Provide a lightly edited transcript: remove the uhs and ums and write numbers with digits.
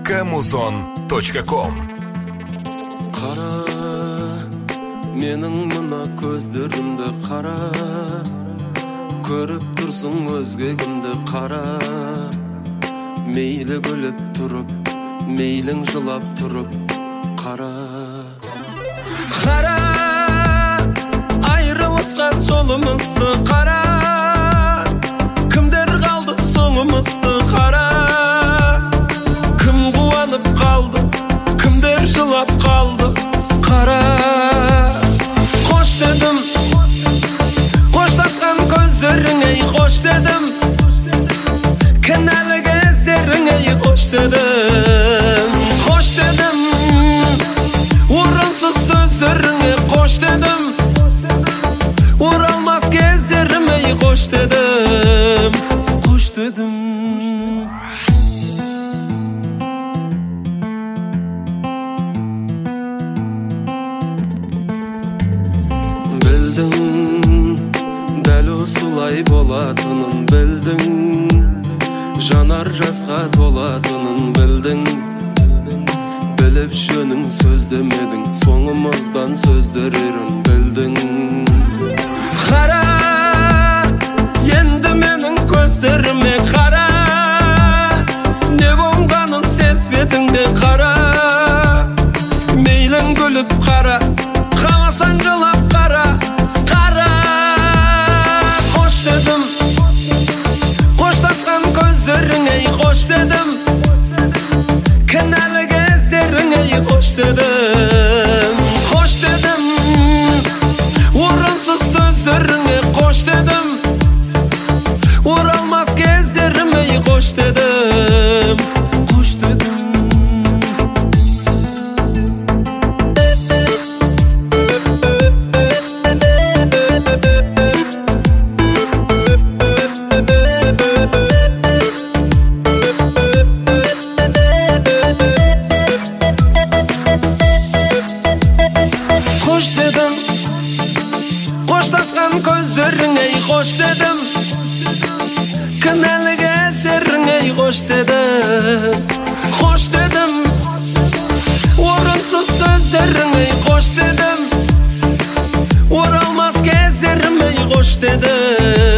Kamuzon.com. Qara, mening mına көздерімді qara, көріп тұрсың өзгегімді qara. Мейлі күліп тұрып, мейлің жылап тұрып qara. Qara, айрылысқан жолымызды qara, кімдер қалды соңымызды qara. Кім қуанып қалды, кімдер жылап қалды qara. Қош дедім, қоштасқан көздеріңе қош дедім, кінәлі кездеріңе қош дедім. Қош дедім, орынсыз сөздеріңе қош дедім, оралмас кездеріме қош дедім. Қош дедім. Дәл осылай болатынын білдің, жанар жасқа толатынын білдің. Біліп жөнің сөз демедің, соңымыздан сөздерерін білдің. Қара, енді менің көздеріме қара, не болғанын сезбедіңде қара. Мейлің күліп қара, қаласаң жылап қара. Қоштасқан көздеріңе қош дедім, кінәлі кездеріңе қош дедім. Қош дедім, орынсыз сөздеріңе қош дедім, оралмас кездеріме қош дедім. Қош дедім. Қоштасқан көздеріңе қош дедім, кінәлі кездеріңе қош дедім. Қош дедім, орынсыз сөздеріңе қош дедім, оралмас кездеріме қош дедім.